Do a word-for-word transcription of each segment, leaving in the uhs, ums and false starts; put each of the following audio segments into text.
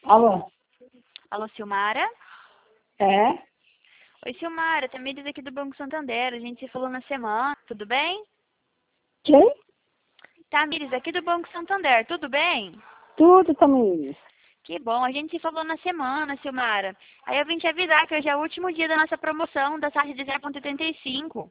Alô? Alô, Silmara? É? Oi, Silmara, Tamires aqui do Banco Santander. A gente se falou na semana, tudo bem? Quem? Tamires aqui do Banco Santander, tudo bem? Tudo, Tamires. Que bom, a gente se falou na semana, Silmara. Aí eu vim te avisar que hoje é o último dia da nossa promoção da taxa de zero vírgula oitenta e cinco.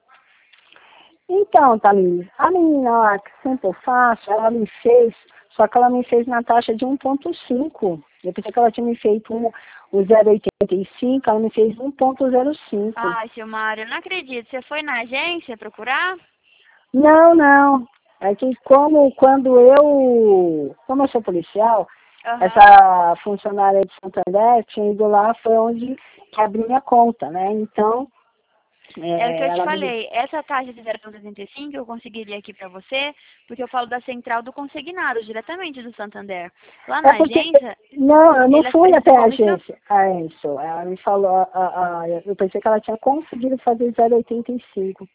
Então, Tamires, a menina lá que sempre eu faço, ela me fez, só que ela me fez na taxa de um ponto cinco. Eu pensei que ela tinha me feito um, o zero vírgula oitenta e cinco, ela me fez um ponto zero cinco. Ai, Silmara, eu não acredito. Você foi na agência procurar? Não, não. É que como quando eu, como eu sou policial, Aham. essa funcionária de Santander tinha ido lá, foi onde que abri minha conta, né? Então, É o que é, eu te ela me falei. Essa taxa de zero vírgula oitenta e cinco eu conseguiria aqui pra você, porque eu falo da central do consignado, diretamente do Santander. Lá É na porque, agência, não, eu não eles fui precisam até a comissionar. agência, a Enso. Ela me falou, a, a, eu pensei que ela tinha conseguido fazer zero vírgula oitenta e cinco.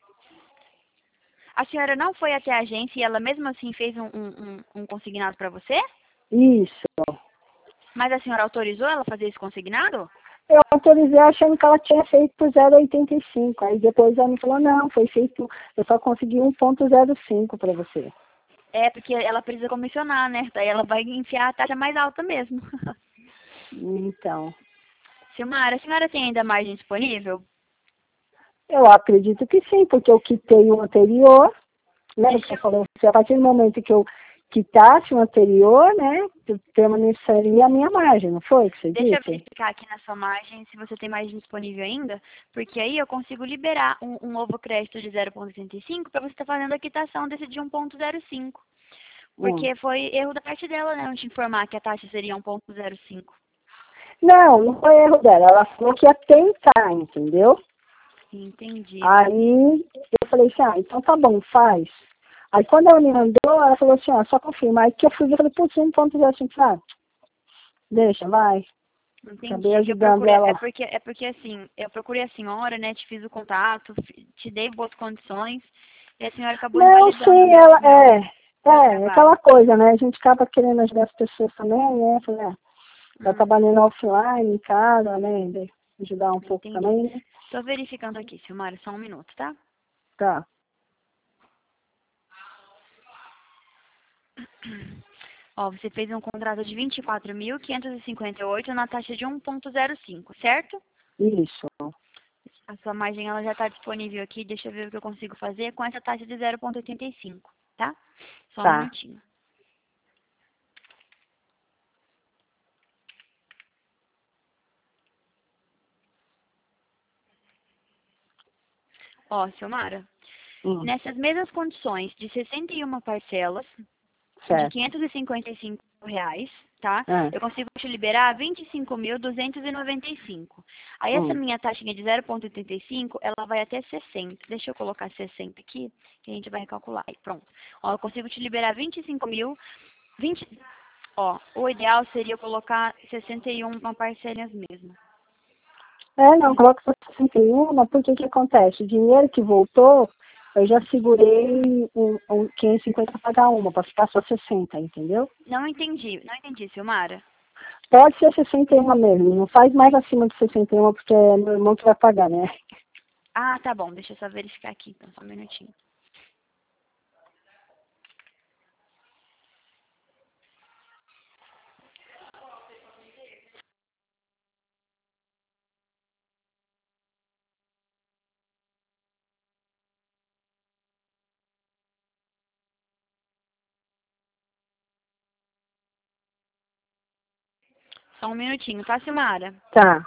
A senhora não foi até a agência e ela mesmo assim fez um, um, um um consignado para você? Isso. Mas a senhora autorizou ela a fazer esse consignado? Eu autorizei achando que ela tinha feito por zero vírgula oitenta e cinco. Aí depois ela me falou, não, foi feito, eu só consegui um ponto zero cinco para você. É, porque ela precisa comissionar, né? Daí ela vai enfiar a taxa mais alta mesmo. Então, Silmara, a senhora tem ainda margem disponível? eu acredito que sim, porque eu quitei o anterior. Lembra que Deixa você eu, falou que a partir do momento que eu quitasse o anterior, né, permaneceria a minha margem, não foi que você deixa eu disse? verificar aqui na sua margem se você tem margem disponível ainda, porque aí eu consigo liberar um, um novo crédito de zero vírgula oitenta e cinco para você estar fazendo a quitação desse de um ponto zero cinco. Hum. Porque foi erro da parte dela, né? Não te informar que a taxa seria um ponto zero cinco. Não, não foi erro dela. Ela falou que ia tentar, entendeu? Entendi. Aí eu falei assim, ah, então tá bom, faz. Aí quando ela me mandou, ela falou assim, ó, só confirma. Aí que eu fui ver, eu falei, putz, um ponto zero cinco, ah, deixa, vai. Acabei Entendi. É que eu ajudando procurei, é ela. porque, é porque assim, eu procurei a senhora, né? Te fiz o contato, fi- te dei boas condições, e a senhora acabou Não, invalidando o sim, meu, ela meu, é. meu É, trabalho. aquela coisa, né? A gente acaba querendo ajudar as pessoas também, né? Eu falei, ah, tá Hum, trabalhando offline, em casa, né? de- Ajudar um pouco entendi. também, né? Tô verificando aqui, Silmara, só um minuto, tá? Tá. Ó, você fez um contrato de vinte e quatro mil quinhentos e cinquenta e oito na taxa de um ponto zero cinco, certo? Isso. A sua margem ela já está disponível aqui, deixa eu ver o que eu consigo fazer com essa taxa de zero vírgula oitenta e cinco, tá? Só um Tá. minutinho. Ó, Silmara, Hum, nessas mesmas condições de sessenta e uma parcelas de certo. quinhentos e cinquenta e cinco reais, tá? É. Eu consigo te liberar vinte e cinco mil duzentos e noventa e cinco. Aí essa Hum. minha taxinha de zero vírgula oitenta e cinco, ela vai até sessenta. Deixa eu colocar sessenta aqui, que a gente vai recalcular. Aí, pronto. Ó, eu consigo te liberar vinte e cinco mil, vinte. Ó, o ideal seria eu colocar sessenta e um uma parcelinhas mesmo. É, não, coloca só sessenta e um, porque o que acontece? O dinheiro que voltou, eu já segurei um, um quinhentos e cinquenta para pagar uma, para ficar só sessenta, entendeu? Não entendi, não entendi, Silmara. Pode ser sessenta e um mesmo, não faz mais acima de sessenta e um, porque é meu irmão que vai pagar, né? Ah, tá bom, deixa eu só verificar aqui, então, só um minutinho. Só um minutinho, tá, Silmara? Tá.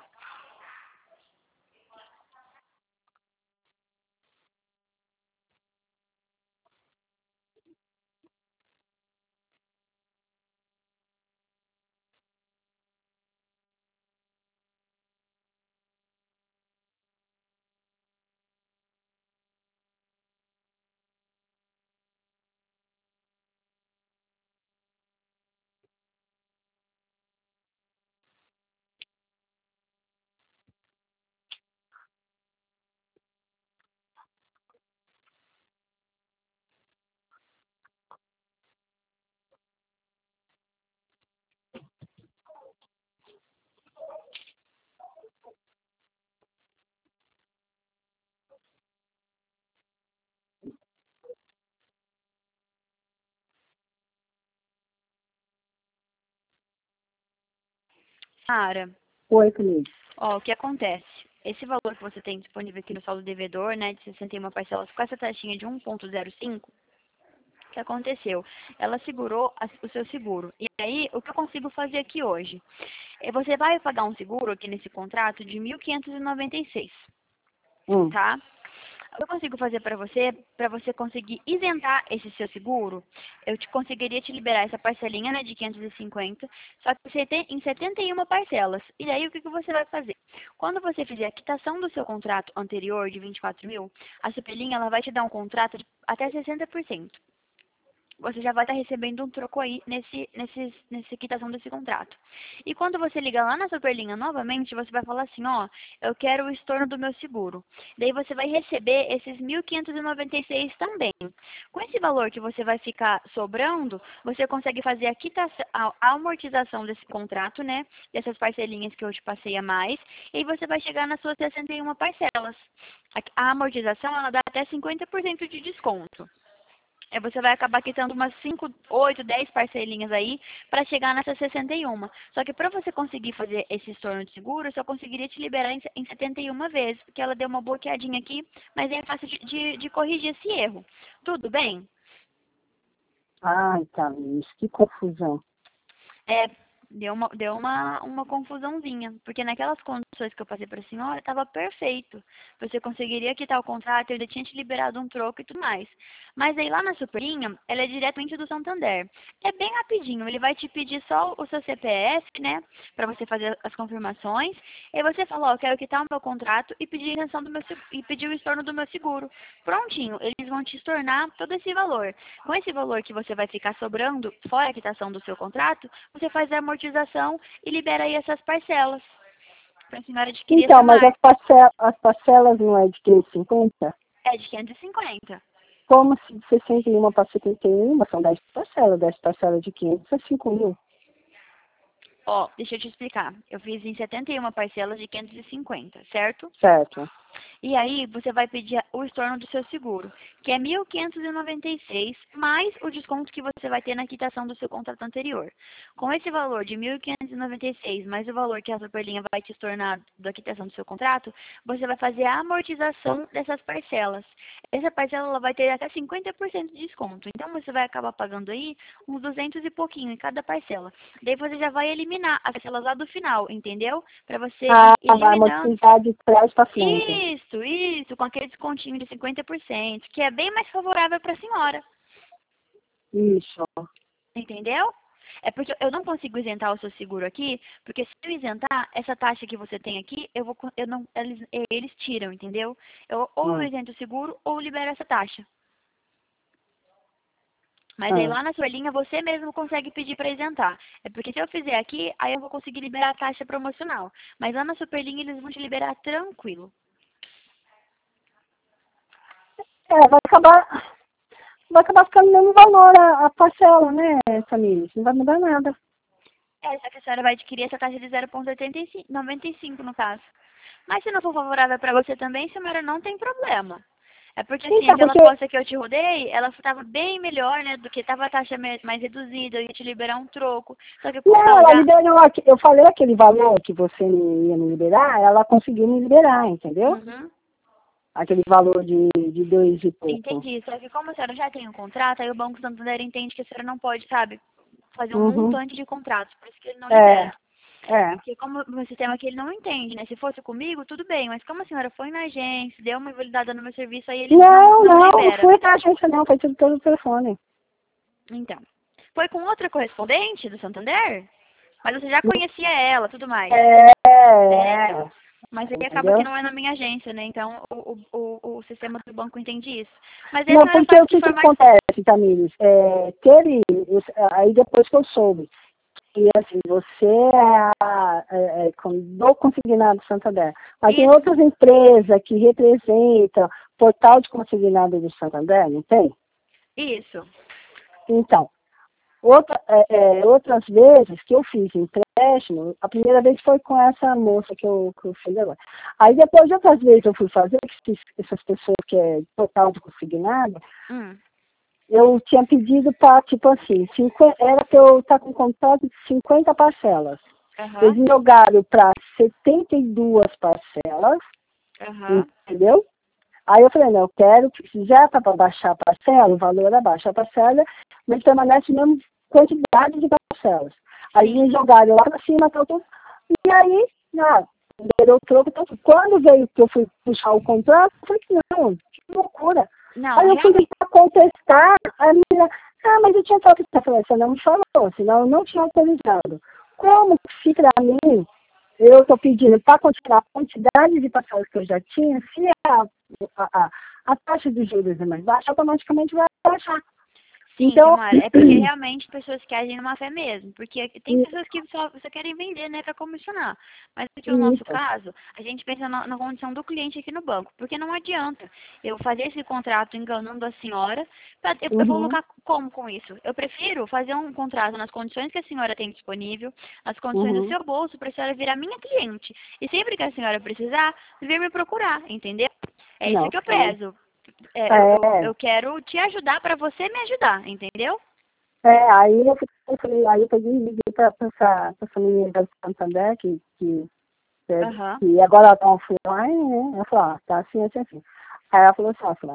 Mara. Oi, Felipe. Ó, o que acontece? Esse valor que você tem disponível aqui no saldo devedor, né, de sessenta e uma parcelas com essa taxinha de um ponto zero cinco, o que aconteceu? Ela segurou a- o seu seguro. E aí, o que eu consigo fazer aqui hoje? É, você vai pagar um seguro aqui nesse contrato de mil quinhentos e noventa e seis, Hum. tá? O que eu consigo fazer para você, para você conseguir isentar esse seu seguro, eu te conseguiria te liberar essa parcelinha, né, de quinhentos e cinquenta, só que você tem em setenta e uma parcelas. E daí o que, que você vai fazer? Quando você fizer a quitação do seu contrato anterior de vinte e quatro mil, a Superlinha ela vai te dar um contrato de até sessenta por cento. Você já vai estar recebendo um troco aí nesse, nesse, nessa quitação desse contrato. E quando você ligar lá na Superlinha novamente, você vai falar assim, ó, eu quero o estorno do meu seguro. Daí você vai receber esses mil quinhentos e noventa e seis também. Com esse valor que você vai ficar sobrando, você consegue fazer a quitação, a a amortização desse contrato, né, dessas parcelinhas que eu te passei a mais, e aí você vai chegar nas suas sessenta e uma parcelas. A, a amortização, ela dá até cinquenta por cento de desconto. Aí você vai acabar quitando umas cinco, oito, dez parcelinhas aí para chegar nessa sessenta e uma. Só que para você conseguir fazer esse estorno de seguro, eu só conseguiria te liberar em, em setenta e uma vezes, porque ela deu uma bloqueadinha aqui, mas é fácil de, de, de corrigir esse erro. Tudo bem? Ai, Thalys, que confusão. É, deu uma, deu uma, uma confusãozinha, porque naquelas condições que eu passei para a senhora, estava perfeito. Você conseguiria quitar o contrato, ele tinha te liberado um troco e tudo mais. Mas aí lá na Superlinha, ela é diretamente do Santander. É bem rapidinho, ele vai te pedir só o seu C P F, né, para você fazer as confirmações. E aí você fala, ó, eu quero quitar o meu contrato e pedir a isenção do meu seg- e pedir o estorno do meu seguro. Prontinho, eles vão te estornar todo esse valor. Com esse valor que você vai ficar sobrando, fora a quitação do seu contrato, você faz a amortização e libera aí essas parcelas para a senhora adquirir Então, essa mas as, marca. parcel as parcelas não é de quinhentos e cinquenta? É de quinhentos e cinquenta. Como se de sessenta e uma para setenta e um, são dez parcelas, dez parcelas de quinhentos a cinco mil. Ó, deixa eu te explicar. Eu fiz em setenta e uma parcelas de quinhentos e cinquenta, certo? Certo. E aí você vai pedir o estorno do seu seguro, que é mil quinhentos e noventa e seis, mais o desconto que você vai ter na quitação do seu contrato anterior. Com esse valor de mil quinhentos e noventa e seis, mais o valor que a Superlinha vai te estornar da quitação do seu contrato, você vai fazer a amortização dessas parcelas. Essa parcela ela vai ter até cinquenta por cento de desconto. Então você vai acabar pagando aí uns duzentos e pouquinho em cada parcela. Daí você já vai eliminar as parcelas lá do final, entendeu? Para você Ah, ir vai eliminando. amortizar de trás para frente. Isso, isso, com aquele descontinho de cinquenta por cento, que é bem mais favorável para a senhora, Isso. entendeu? É porque eu não consigo isentar o seu seguro aqui, porque se eu isentar, essa taxa que você tem aqui, eu vou, eu não, eles, eles tiram, entendeu? Eu, ou eu Hum. isento o seguro, ou libero essa taxa. Mas aí Ah. lá na sua linha você mesmo consegue pedir para isentar. É porque se eu fizer aqui, aí eu vou conseguir liberar a taxa promocional. Mas lá na Superlinha eles vão te liberar tranquilo. É, vai acabar, vai acabar ficando o mesmo valor a, a parcela, né, Samir? Não vai mudar nada. É, só que a senhora vai adquirir essa taxa de zero vírgula noventa e cinco no caso. Mas se não for favorável para você também, senhora, não tem problema. É porque assim, Então, aquela porque posta que eu te rodei, ela estava bem melhor, né, do que estava a taxa me- mais reduzida, eu ia te liberar um troco. Só que como não, ela ela já... liberou, aqui- eu falei aquele valor que você ia me liberar, ela conseguiu me liberar, entendeu? Uhum. Aquele valor de, de dois e pouco. Entendi. Só que como a senhora já tem um contrato, aí o Banco Santander entende que a senhora não pode, sabe, fazer um Uhum. montante de contratos. Por isso que ele não É, libera. é. Porque como o meu sistema aqui ele não entende, né? Se fosse comigo, tudo bem. Mas como a senhora foi na agência, deu uma invalidada no meu serviço, aí ele não, Não, não não, não libera. fui na agência não, foi tudo pelo telefone. Então. Foi com outra correspondente do Santander? Mas você já conhecia ela, tudo mais. É, É, então. é, Mas aí acaba que entendeu? não é na minha agência, né? Então o, o, o, o sistema do banco entende isso. Mas aí a Não, senhora porque faz o o que que, que for mais. acontece, Tamires? É, teve, aí depois que eu soube, que assim, você é, a, é, é com- do consignado Santander, mas tem Isso, outras empresas que representam portal de consignado do Santander, não tem? isso. Então, outra, é, é, outras vezes que eu fiz empréstimo, a primeira vez foi com essa moça que eu, que eu fiz agora. Aí depois de outras vezes eu fui fazer, que essas pessoas que é portal de consignado, Hum, eu tinha pedido para, tipo assim, cinquenta, era para eu estar com contrato de cinquenta parcelas. Aham. Eles me jogaram para setenta e duas parcelas, Aham. entendeu? Aí eu falei, não, eu quero, se já está para baixar a parcela, o valor abaixa a parcela, mas permanece a mesma quantidade de parcelas. Aí Sim. me jogaram lá para cima, tal, tal, e aí, ah, deu troco, tal, tal. Quando veio que eu fui puxar o contrato, eu falei que não, que loucura. Não, Aí eu fui realmente. tentar contestar, a menina, ah, mas eu tinha falado que você falou, você não me falou, senão eu não tinha autorizado. Como se para mim, eu estou pedindo para continuar a quantidade de parcelas que eu já tinha, se a, a, a, a taxa de juros é mais baixa, automaticamente vai baixar. Sim, Então, Silmara, é porque realmente pessoas que agem numa fé mesmo. Porque tem isso, pessoas que só, só querem vender, né, para comissionar. Mas aqui no nosso isso. caso, a gente pensa na, na condição do cliente aqui no banco. Porque não adianta eu fazer esse contrato enganando a senhora. Pra, eu, eu vou Uhum, lucrar como com isso? Eu prefiro fazer um contrato nas condições que a senhora tem disponível, nas condições do uhum. seu bolso, para a senhora virar minha cliente. E sempre que a senhora precisar, vir me procurar, entendeu? É isso Não, que eu sim. peço. É, eu, eu, É, eu quero te ajudar para você me ajudar, entendeu? é, aí eu fiquei, eu falei, aí eu peguei e liguei para essa, pra essa menina da Santander, que, que, Aham. que agora ela tá offline, né? Ela falou, ah, tá assim, assim, assim. Aí ela falou assim, ó, falou,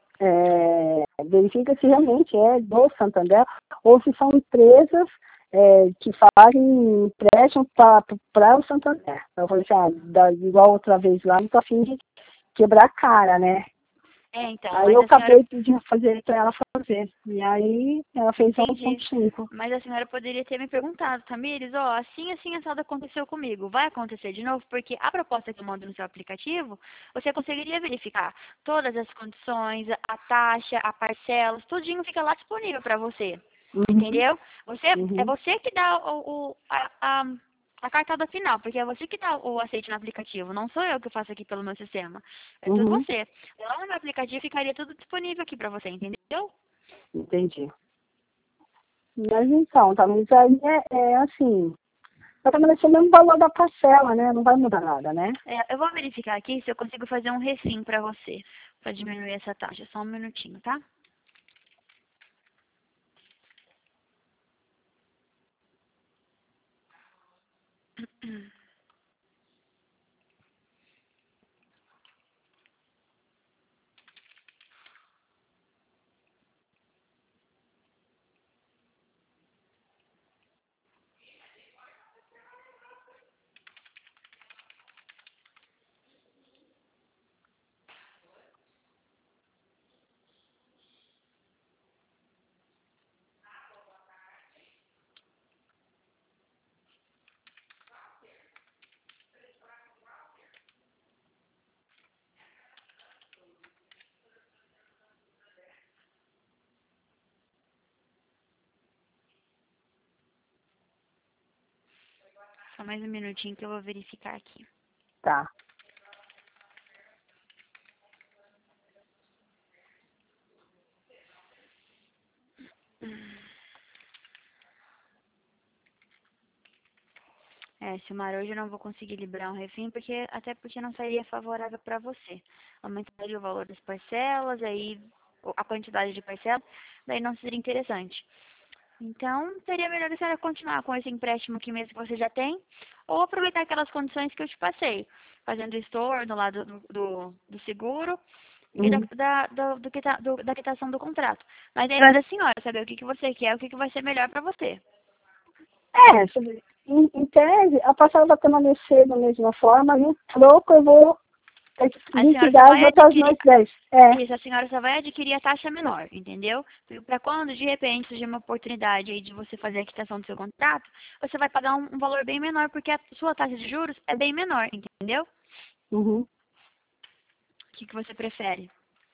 é, verifica se realmente é do Santander ou se são empresas é, que fazem empréstimo para o Santander. Eu falei assim, ah, da, igual outra vez lá, não tô afim de quebrar a cara, né? É, então, Aí mas eu a senhora, acabei pedindo fazer para ela fazer. E aí ela fez um entendi. ponto cinco. Mas a senhora poderia ter me perguntado, Tamires, ó, assim, assim, assado aconteceu comigo. Vai acontecer de novo? Porque a proposta que eu mando no seu aplicativo, você conseguiria verificar todas as condições, a taxa, a parcela, tudinho fica lá disponível para você. Uhum, Entendeu? Você, é uhum, você que dá o, o- a, a, a cartada final, porque é você que dá o aceite no aplicativo, não sou eu que faço aqui pelo meu sistema. É tudo uhum, você. Lá no meu aplicativo ficaria tudo disponível aqui para você, entendeu? entendi. Mas então, tá, mas aí é, é assim, vai permanecer o mesmo valor da parcela, né? Não vai mudar nada, né? É, eu vou verificar aqui se eu consigo fazer um refim para você, para diminuir essa taxa. Só um minutinho, tá? Só mais um minutinho que eu vou verificar aqui. Tá. É, Silmar, hoje eu não vou conseguir liberar um refim, porque até porque não seria favorável para você. Aumentaria o valor das parcelas, aí a quantidade de parcelas, daí não seria interessante. Então, seria melhor a senhora continuar com esse empréstimo aqui mesmo que você já tem, ou aproveitar aquelas condições que eu te passei, fazendo estorno lá do, do, do seguro e da, Uhum. da, do, do, quita- do- da quitação do contrato. Mas aí vai da senhora saber o que, que você quer, o que, que vai ser melhor para você. É, sobre- em, em tese, a parcela vai permanecer da mesma forma, e o troco eu vou ter que A senhora só liquidar as vai outras adquirir, mais dez. É. isso, a senhora só vai adquirir a taxa menor, entendeu? Para quando de repente surgir uma oportunidade aí de você fazer a quitação do seu contrato, você vai pagar um, um valor bem menor, porque a sua taxa de juros é bem menor, entendeu? Uhum. O que, que você prefere?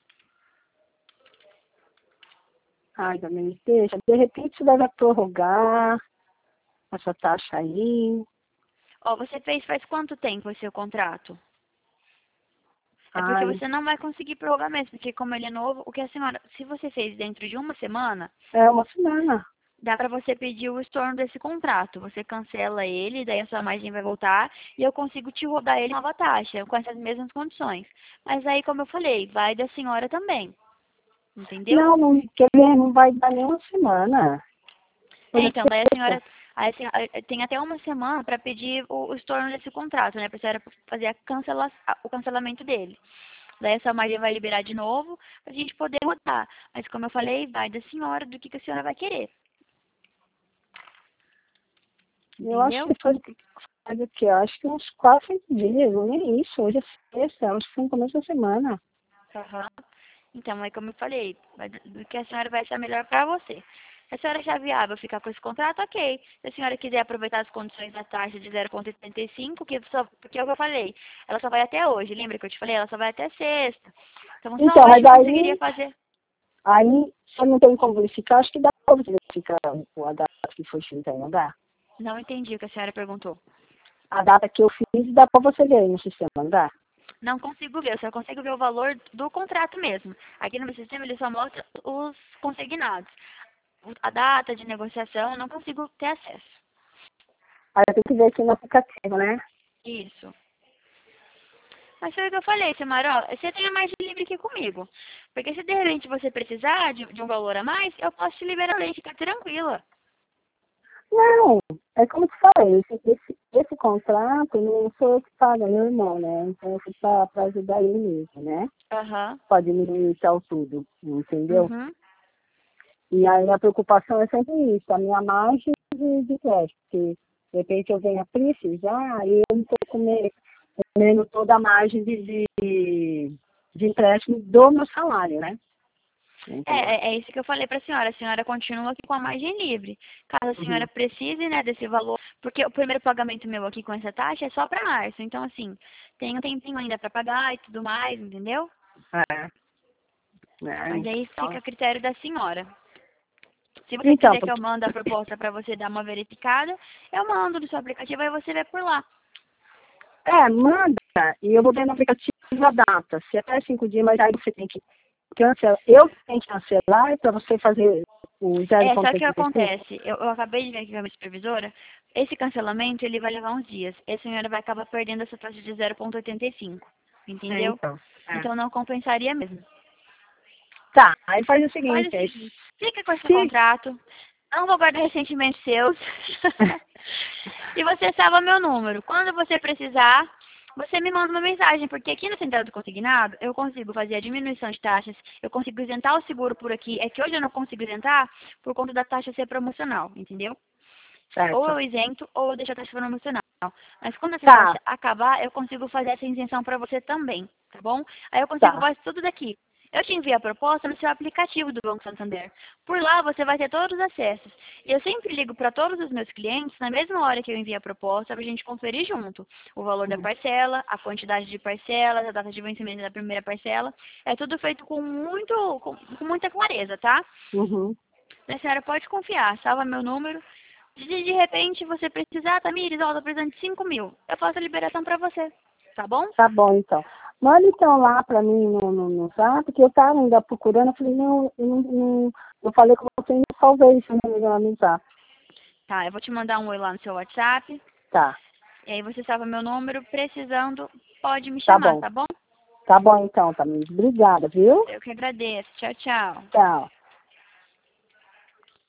Ai, também deixa. De repente, você deve prorrogar essa taxa aí. Ó, você fez faz quanto tempo o seu contrato? É porque Ai, você não vai conseguir prorrogar mesmo, porque como ele é novo, o que a senhora, se você fez dentro de uma semana, é uma semana. dá para você pedir o estorno desse contrato. Você cancela ele, daí a sua margem vai voltar e eu consigo te rodar ele nova taxa, com essas mesmas condições. Mas aí, como eu falei, vai da senhora também, entendeu? Não, não, quer ver, não vai dar nem uma semana. É, Olha, então, daí a senhora, sexta. Aí assim, eh, tem até uma semana para pedir o, o estorno desse contrato, né? Pra senhora fazer a cancela, o cancelamento dele. Daí essa Maria vai liberar de novo pra gente poder mudar. Mas como eu falei, vai da senhora, do que, que a senhora vai querer. Eu acho Entendeu? que faz, faz o quê? Eu acho que uns quatro, cinco dias, não é isso. Hoje é sexta, acho que foi no começo da semana. Aham. Então, é como eu falei, vai do do que a senhora vai achar melhor para você. Se a senhora achar viável ficar com esse contrato, ok. Se a senhora quiser aproveitar as condições da taxa de zero vírgula oitenta e cinco, que só, porque é o que eu falei, ela só vai até hoje. Lembra que eu te falei? Ela só vai até sexta. Então, só Então, hoje mas eu conseguiria aí, fazer. aí, se não tem como verificar, acho que dá pra você verificar a data que foi feita aí, não dá? Não entendi o que a senhora perguntou. A data que eu fiz, dá pra você ver aí no sistema, não dá? Não consigo ver, eu só consigo ver o valor do contrato mesmo. Aqui no meu sistema ele só mostra os consignados. O- A data de negociação eu não consigo ter acesso. Aí eu tenho que ver aqui no aplicativo, né? Isso. Mas foi o que eu falei, Samara, ó, você tem a margem livre aqui comigo. Porque se de repente você precisar de, de um valor a mais, eu posso te liberar a lei, fica tranquila. Não, é como eu te falei, esse, esse, esse contrato não sou eu que pago, é meu irmão, né? Então eu fui pra, pra ajudar ele mesmo, né? Aham. Pode administrar o tudo, entendeu? Uhum. E aí a preocupação é sempre isso, a minha margem de, de crédito, porque de repente eu venho a precisar e eu não estou comendo, comendo toda a margem de, de, de empréstimo do meu salário, né? É, Entendeu? é, é isso que eu falei para a senhora. A senhora continua aqui com a margem livre. Caso a senhora Uhum. precise, né, desse valor, porque o primeiro pagamento meu aqui com essa taxa é só para março. Então, assim, tem um tempinho ainda para pagar e tudo mais, entendeu? É, é, Mas aí fica então, a critério da senhora. Se você então, quiser que eu mande a proposta para você dar uma verificada, eu mando no seu aplicativo e você vê por lá. é, manda, e eu vou ver no aplicativo a data, se é até cinco dias, mas aí você tem que cancelar, eu tenho que cancelar para você fazer o É, só que o que zero vírgula oitenta e cinco. acontece? Eu, eu acabei de ver aqui com a minha supervisora, esse cancelamento ele vai levar uns dias. E a senhora vai acabar perdendo essa taxa de zero vírgula oitenta e cinco. É, Entendeu? então. É. Então não compensaria mesmo. Tá, aí faz o Faz o seguinte, aí, seguinte, fica com esse se... contrato, não vou guardar ressentimentos seus. E você salva meu número. Quando você precisar, você me manda uma mensagem, porque aqui no Central do Consignado eu consigo fazer a diminuição de taxas, eu consigo isentar o seguro por aqui. É que hoje eu não consigo isentar por conta da taxa ser promocional, entendeu? Ou Certo. eu isento ou eu deixo a taxa promocional. Mas quando essa Tá, taxa acabar, eu consigo fazer essa isenção para você também, tá bom? Aí eu consigo tá, fazer tudo daqui. Eu te envio a proposta no seu aplicativo do Banco Santander. Por lá você vai ter todos os acessos. E eu sempre ligo para todos os meus clientes na mesma hora que eu envio a proposta para a gente conferir junto o valor da uhum, parcela, a quantidade de parcelas, a data de vencimento da primeira parcela. É tudo feito com muito, com, com muita clareza, tá? uhum. A senhora pode confiar, salva meu número. Se de repente você precisar, Tamires, ó, tô precisando de cinco mil. Eu faço a liberação pra você, tá bom? Tá bom, então. Manda então lá pra mim no, no, no zap, porque eu tava ainda procurando, eu falei, não, eu não, não eu falei com você e não salvei seu número lá no zap. Tá, eu vou te mandar um oi lá no seu WhatsApp. Tá, E aí você salva meu número, precisando, pode me tá chamar, bom. tá bom? Tá bom então, Tamires. Obrigada, viu? Eu que agradeço. Tchau, tchau. Tchau.